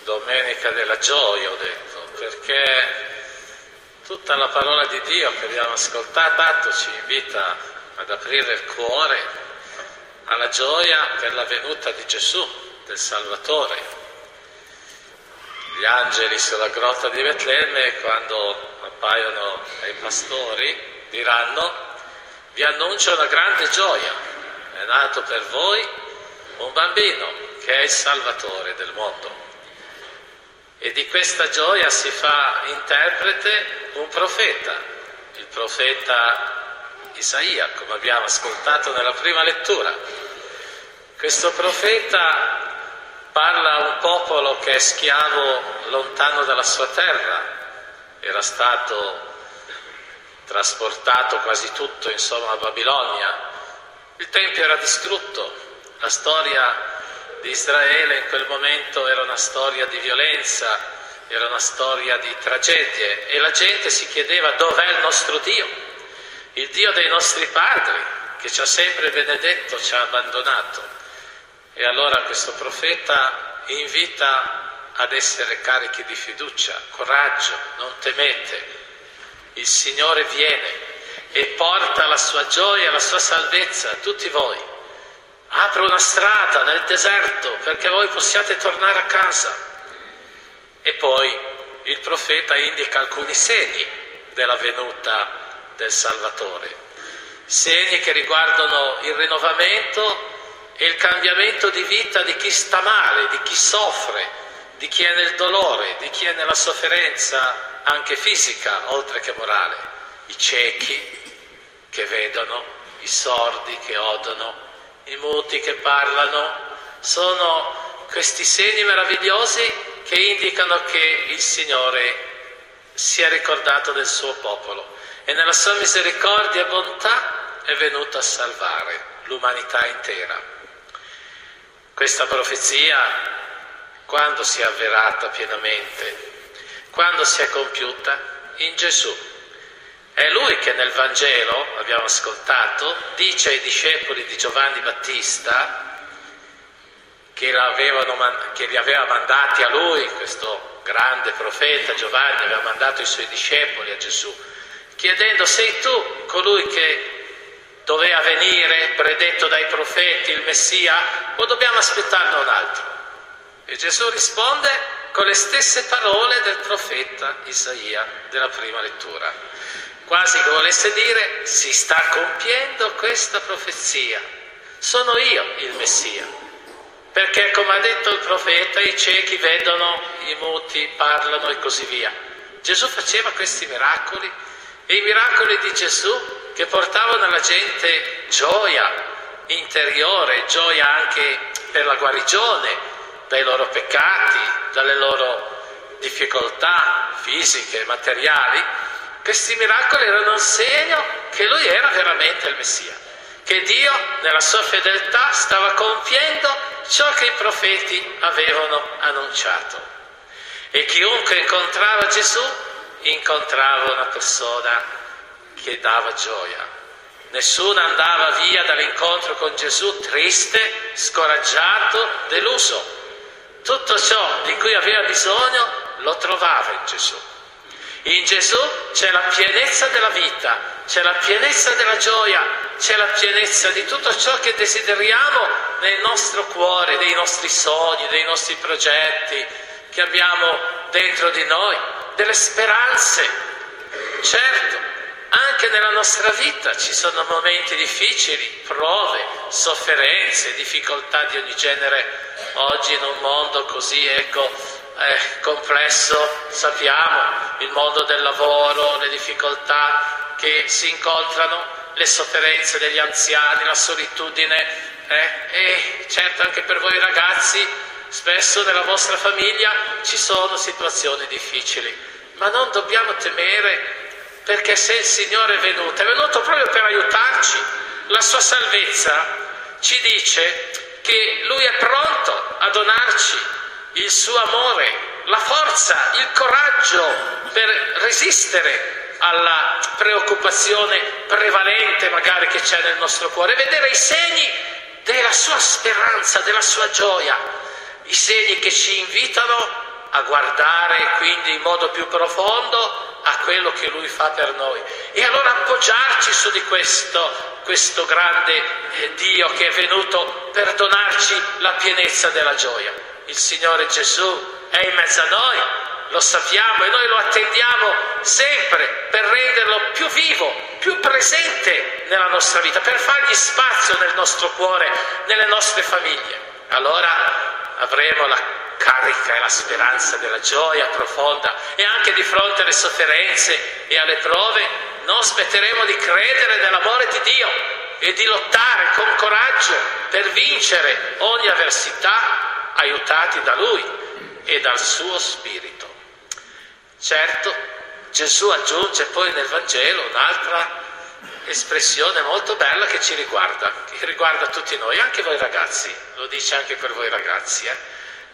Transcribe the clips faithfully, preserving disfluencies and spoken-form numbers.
Domenica della gioia, ho detto, perché tutta la parola di Dio che abbiamo ascoltato ci invita ad aprire il cuore alla gioia per la venuta di Gesù, del Salvatore. Gli angeli sulla grotta di Betlemme, quando appaiono ai pastori, diranno: vi annuncio una grande gioia, è nato per voi un bambino che è il Salvatore del mondo. E di questa gioia si fa interprete un profeta, il profeta Isaia, come abbiamo ascoltato nella prima lettura. Questo profeta parla a un popolo che è schiavo lontano dalla sua terra, era stato trasportato quasi tutto, insomma, a Babilonia. Il Tempio era distrutto, la storia di Israele in quel momento era una storia di violenza, era una storia di tragedie, e la gente si chiedeva: dov'è il nostro Dio? Il Dio dei nostri padri, che ci ha sempre benedetto, ci ha abbandonato. E allora questo profeta invita ad essere carichi di fiducia: coraggio, non temete, il Signore viene e porta la sua gioia, la sua salvezza a tutti voi. Apre una strada nel deserto perché voi possiate tornare a casa. E poi il profeta indica alcuni segni della venuta del Salvatore, segni che riguardano il rinnovamento e il cambiamento di vita di chi sta male, di chi soffre, di chi è nel dolore, di chi è nella sofferenza anche fisica oltre che morale. I ciechi che vedono, i sordi che odono, i muti che parlano, sono questi segni meravigliosi che indicano che il Signore si è ricordato del suo popolo e nella sua misericordia e bontà è venuto a salvare l'umanità intera. Questa profezia, quando si è avverata pienamente? Quando si è compiuta? In Gesù. È Lui che nel Vangelo, abbiamo ascoltato, dice ai discepoli di Giovanni Battista, che, che li aveva mandati a Lui, questo grande profeta Giovanni aveva mandato i suoi discepoli a Gesù, chiedendo: sei tu colui che doveva venire, predetto dai profeti, il Messia, o dobbiamo aspettarne un altro? E Gesù risponde con le stesse parole del profeta Isaia della prima lettura. Quasi che volesse dire: si sta compiendo questa profezia, sono io il Messia. Perché, come ha detto il profeta, i ciechi vedono, i muti parlano e così via. Gesù faceva questi miracoli, e i miracoli di Gesù che portavano alla gente gioia interiore, gioia anche per la guarigione dai loro peccati, dalle loro difficoltà fisiche, materiali. Questi miracoli erano un segno che Lui era veramente il Messia, che Dio nella sua fedeltà stava compiendo ciò che i profeti avevano annunciato. E chiunque incontrava Gesù incontrava una persona che dava gioia. Nessuno andava via dall'incontro con Gesù triste, scoraggiato, deluso. Tutto ciò di cui aveva bisogno lo trovava in Gesù. In Gesù c'è la pienezza della vita, c'è la pienezza della gioia, c'è la pienezza di tutto ciò che desideriamo nel nostro cuore, dei nostri sogni, dei nostri progetti che abbiamo dentro di noi, delle speranze. Certo, anche nella nostra vita ci sono momenti difficili, prove, sofferenze, difficoltà di ogni genere. Oggi in un mondo così, ecco, Eh, complesso, sappiamo, il mondo del lavoro, le difficoltà che si incontrano, le sofferenze degli anziani, la solitudine, eh, e certo anche per voi ragazzi, spesso nella vostra famiglia ci sono situazioni difficili, ma non dobbiamo temere, perché se il Signore è venuto, è venuto proprio per aiutarci. La sua salvezza ci dice che Lui è pronto a donarci il suo amore, la forza, il coraggio per resistere alla preoccupazione prevalente magari che c'è nel nostro cuore, vedere i segni della sua speranza, della sua gioia, i segni che ci invitano a guardare quindi in modo più profondo a quello che Lui fa per noi. E allora appoggiarci su di questo, questo grande eh, Dio che è venuto per donarci la pienezza della gioia. Il Signore Gesù è in mezzo a noi, lo sappiamo, e noi lo attendiamo sempre per renderlo più vivo, più presente nella nostra vita, per fargli spazio nel nostro cuore, nelle nostre famiglie. Allora avremo la carica e la speranza della gioia profonda, e anche di fronte alle sofferenze e alle prove non smetteremo di credere nell'amore di Dio e di lottare con coraggio per vincere ogni avversità, aiutati da Lui e dal suo Spirito. Certo, Gesù aggiunge poi nel Vangelo un'altra espressione molto bella che ci riguarda, che riguarda tutti noi, anche voi ragazzi, lo dice anche per voi ragazzi, eh?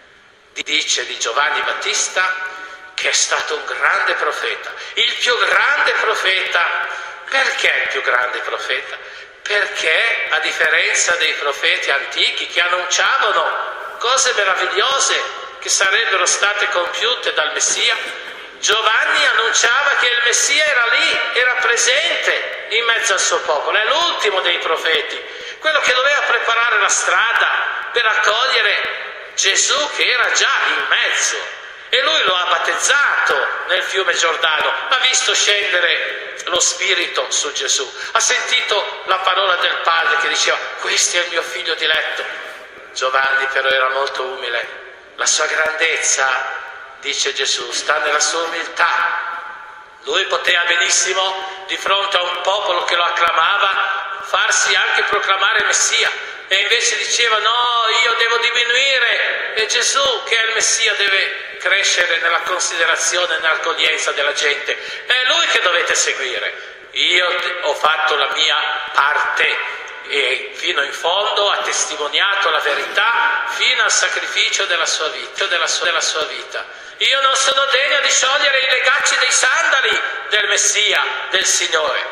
Dice di Giovanni Battista che è stato un grande profeta, il più grande profeta. Perché il più grande profeta? Perché a differenza dei profeti antichi che annunciavano cose meravigliose che sarebbero state compiute dal Messia, Giovanni annunciava che il Messia era lì, era presente in mezzo al suo popolo. È l'ultimo dei profeti, quello che doveva preparare la strada per accogliere Gesù che era già in mezzo, e lui lo ha battezzato nel fiume Giordano, ha visto scendere lo Spirito su Gesù, ha sentito la parola del Padre che diceva: questo è il mio figlio diletto. Giovanni però era molto umile, la sua grandezza, dice Gesù, sta nella sua umiltà. Lui poteva benissimo, di fronte a un popolo che lo acclamava, farsi anche proclamare Messia, e invece diceva: no, io devo diminuire e Gesù che è il Messia deve crescere nella considerazione e nell'accoglienza della gente, è Lui che dovete seguire. Io ho fatto la mia parte e fino in fondo ha testimoniato la verità fino al sacrificio della sua vita, della sua, della sua vita. Io non sono degno di sciogliere i legacci dei sandali del Messia, del Signore.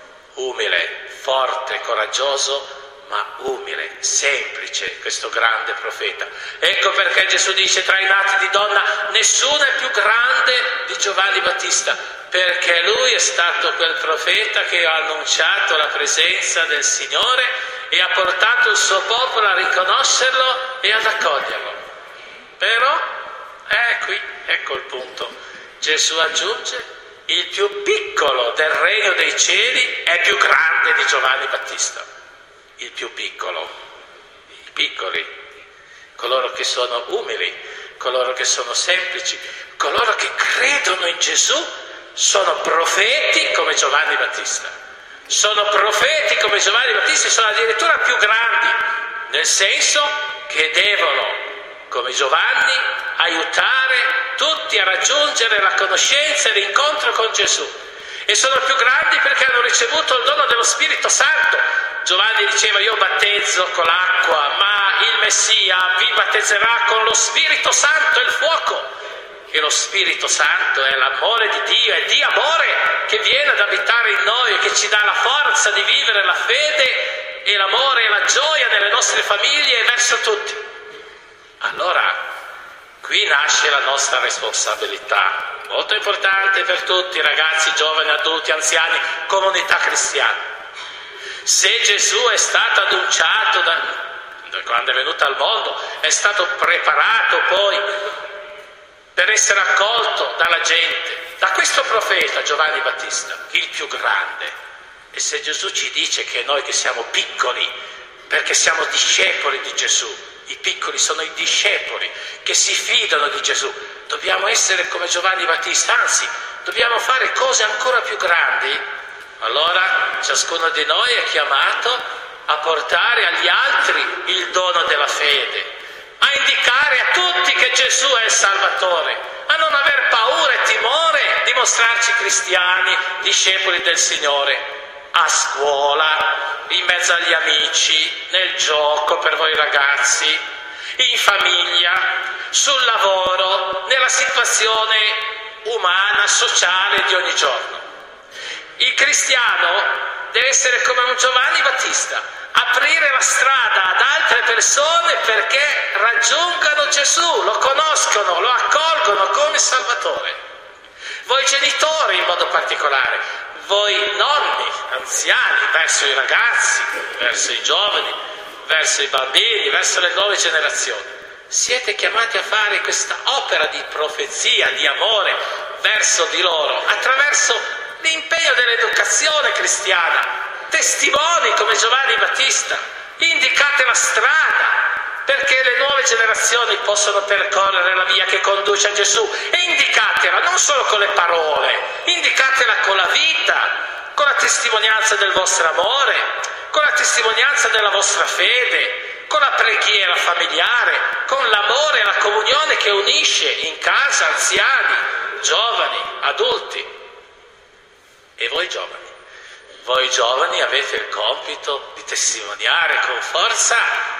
Umile, forte, coraggioso, ma umile, semplice, questo grande profeta. Ecco perché Gesù dice: tra i nati di donna nessuno è più grande di Giovanni Battista, perché lui è stato quel profeta che ha annunciato la presenza del Signore e ha portato il suo popolo a riconoscerlo e ad accoglierlo. Però, è qui, ecco il punto. Gesù aggiunge: il più piccolo del regno dei cieli è più grande di Giovanni Battista. Il più piccolo, i piccoli, coloro che sono umili, coloro che sono semplici, coloro che credono in Gesù, sono profeti come Giovanni Battista. Sono profeti come Giovanni Battista e sono addirittura più grandi, nel senso che devono, come Giovanni, aiutare tutti a raggiungere la conoscenza e l'incontro con Gesù. E sono più grandi perché hanno ricevuto il dono dello Spirito Santo. Giovanni diceva: io battezzo con l'acqua, ma il Messia vi battezzerà con lo Spirito Santo e il fuoco. E lo Spirito Santo è l'amore di Dio, è Dio amore che viene ad abitare in noi e che ci dà la forza di vivere la fede e l'amore e la gioia nelle nostre famiglie e verso tutti. Allora, qui nasce la nostra responsabilità, molto importante per tutti, ragazzi, giovani, adulti, anziani, comunità cristiana. Se Gesù è stato annunciato da, da quando è venuto al mondo, è stato preparato poi per essere accolto dalla gente, da questo profeta Giovanni Battista, il più grande. E se Gesù ci dice che noi che siamo piccoli, perché siamo discepoli di Gesù, i piccoli sono i discepoli che si fidano di Gesù, dobbiamo essere come Giovanni Battista, anzi, dobbiamo fare cose ancora più grandi. Allora ciascuno di noi è chiamato a portare agli altri il dono della fede, a indicare a tutti che Gesù è il Salvatore, a non aver paura e timore di mostrarci cristiani, discepoli del Signore, a scuola, in mezzo agli amici, nel gioco per voi ragazzi, in famiglia, sul lavoro, nella situazione umana, sociale di ogni giorno. Il cristiano deve essere come un Giovanni Battista, aprire la strada ad altre persone perché raggiungano Gesù, lo conoscono, lo accolgono come Salvatore. Voi genitori in modo particolare, voi nonni, anziani, verso i ragazzi, verso i giovani, verso i bambini, verso le nuove generazioni. Siete chiamati a fare questa opera di profezia, di amore verso di loro, attraverso l'impegno dell'educazione cristiana. Testimoni come Giovanni Battista, indicate la strada perché le nuove generazioni possono percorrere la via che conduce a Gesù, e indicatela non solo con le parole, indicatela con la vita, con la testimonianza del vostro amore, con la testimonianza della vostra fede, con la preghiera familiare, con l'amore e la comunione che unisce in casa anziani, giovani, adulti. E voi giovani, voi giovani avete il compito di testimoniare con forza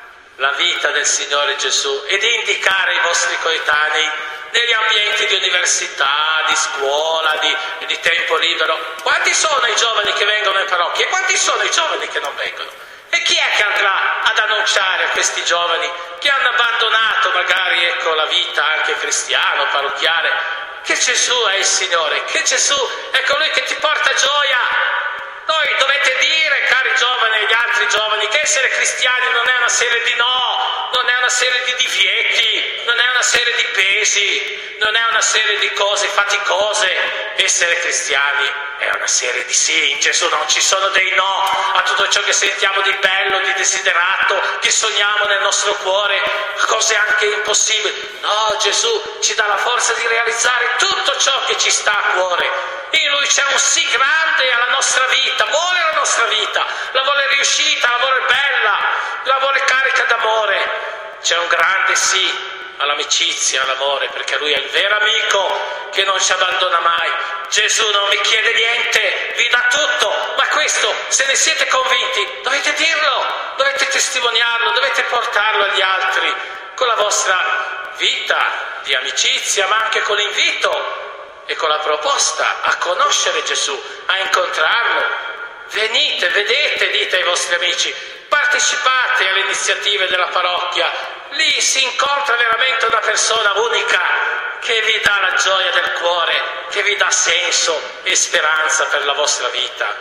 la vita del Signore Gesù e di indicare i vostri coetanei negli ambienti di università, di scuola, di, di tempo libero. Quanti sono i giovani che vengono in parrocchia e quanti sono i giovani che non vengono? E chi è che andrà ad annunciare a questi giovani che hanno abbandonato magari ecco, la vita anche cristiana, parrocchiale, che Gesù è il Signore, che Gesù è colui che ti porta gioia? Noi dovete dire, cari giovani e gli altri giovani, che essere cristiani non è una serie di no, non è una serie di divieti, non è una serie di pesi, non è una serie di cose faticose. Essere cristiani è una serie di sì. In Gesù non ci sono dei no a tutto ciò che sentiamo di bello, di desiderato, che sogniamo nel nostro cuore, cose anche impossibili. No, Gesù ci dà la forza di realizzare tutto ciò che ci sta a cuore. In Lui c'è un sì grande alla nostra vita, vuole la nostra vita, la vuole riuscita, la vuole bella, la vuole carica d'amore. C'è un grande sì all'amicizia, all'amore, perché Lui è il vero amico che non ci abbandona mai. Gesù non vi chiede niente, vi dà tutto, ma questo, se ne siete convinti, dovete dirlo, dovete testimoniarlo, dovete portarlo agli altri con la vostra vita di amicizia, ma anche con l'invito e con la proposta a conoscere Gesù, a incontrarlo. Venite, vedete, dite ai vostri amici, partecipate alle iniziative della parrocchia, lì si incontra veramente una persona unica che vi dà la gioia del cuore, che vi dà senso e speranza per la vostra vita.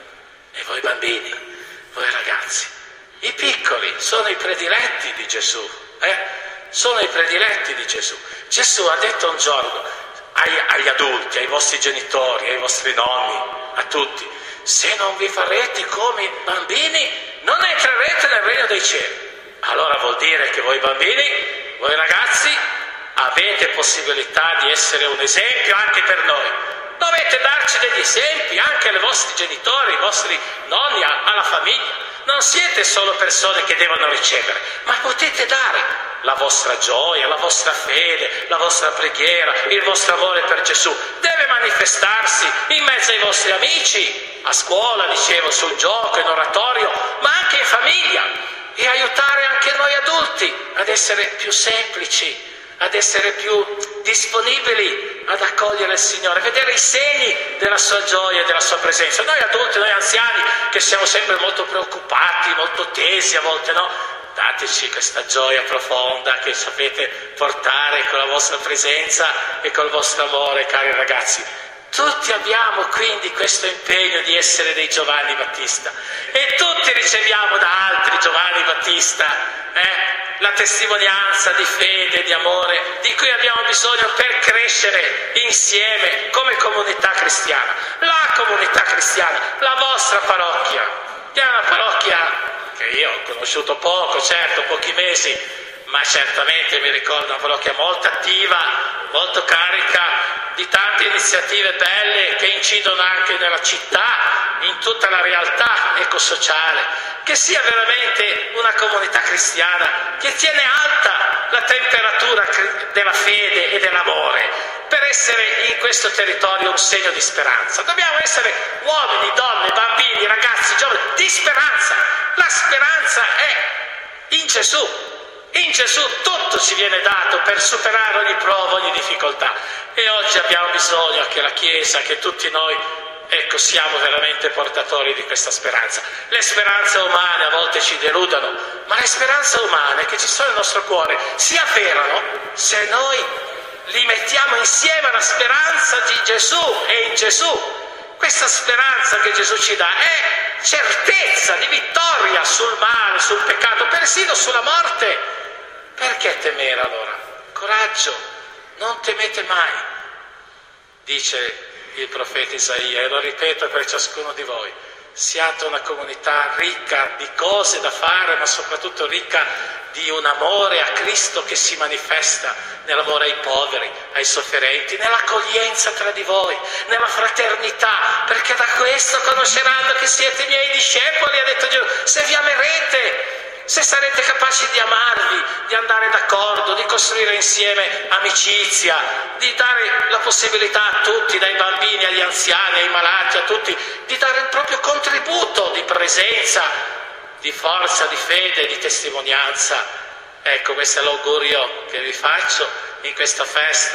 E voi bambini, voi ragazzi, i piccoli sono i prediletti di Gesù, eh? Sono i prediletti di Gesù. Gesù ha detto un giorno Ai, agli adulti, ai vostri genitori, ai vostri nonni, a tutti: se non vi farete come i bambini, non entrerete nel regno dei cieli. Allora vuol dire che voi bambini, voi ragazzi, avete possibilità di essere un esempio anche per noi. Dovete darci degli esempi anche ai vostri genitori, ai vostri nonni, alla famiglia. Non siete solo persone che devono ricevere, ma potete dare la vostra gioia, la vostra fede, la vostra preghiera, il vostro amore per Gesù. Deve manifestarsi in mezzo ai vostri amici, a scuola, dicevo, sul gioco, in oratorio, ma anche in famiglia, e aiutare anche noi adulti ad essere più semplici, ad essere più disponibili ad accogliere il Signore, vedere i segni della sua gioia e della sua presenza. Noi adulti, noi anziani, che siamo sempre molto preoccupati, molto tesi a volte, no? Dateci questa gioia profonda che sapete portare con la vostra presenza e col vostro amore, cari ragazzi. Tutti abbiamo quindi questo impegno di essere dei Giovanni Battista, e tutti riceviamo da altri Giovanni Battista eh, la testimonianza di fede e di amore di cui abbiamo bisogno per crescere insieme come comunità cristiana. La comunità cristiana, la vostra parrocchia, che è una parrocchia che io ho conosciuto poco, certo, pochi mesi, ma certamente mi ricordo una parrocchia molto attiva, molto carica di tante iniziative belle che incidono anche nella città, in tutta la realtà ecosociale, che sia veramente una comunità cristiana che tiene alta la temperatura della fede e dell'amore, per essere in questo territorio un segno di speranza. Dobbiamo essere uomini, donne, bambini, ragazzi, giovani, di speranza. La speranza è in Gesù. In Gesù tutto ci viene dato per superare ogni prova, ogni difficoltà. E oggi abbiamo bisogno che la Chiesa, che tutti noi ecco, siamo veramente portatori di questa speranza. Le speranze umane a volte ci deludono, ma le speranze umane che ci sono nel nostro cuore si avverano se noi li mettiamo insieme alla speranza di Gesù e in Gesù. Questa speranza che Gesù ci dà è certezza di vittoria sul male, sul peccato, persino sulla morte. Perché temere allora? Coraggio, non temete mai, dice il profeta Isaia, e lo ripeto per ciascuno di voi: siate una comunità ricca di cose da fare, ma soprattutto ricca di un amore a Cristo che si manifesta nell'amore ai poveri, ai sofferenti, nell'accoglienza tra di voi, nella fraternità, perché da questo conosceranno che siete miei discepoli, ha detto Gesù, se vi amerete, se sarete capaci di amarvi, di andare d'accordo, di costruire insieme amicizia, di dare la possibilità a tutti, dai bambini agli anziani, ai malati, a tutti, di dare il proprio contributo di presenza, di forza, di fede, di testimonianza. Ecco, questo è l'augurio che vi faccio in questa festa.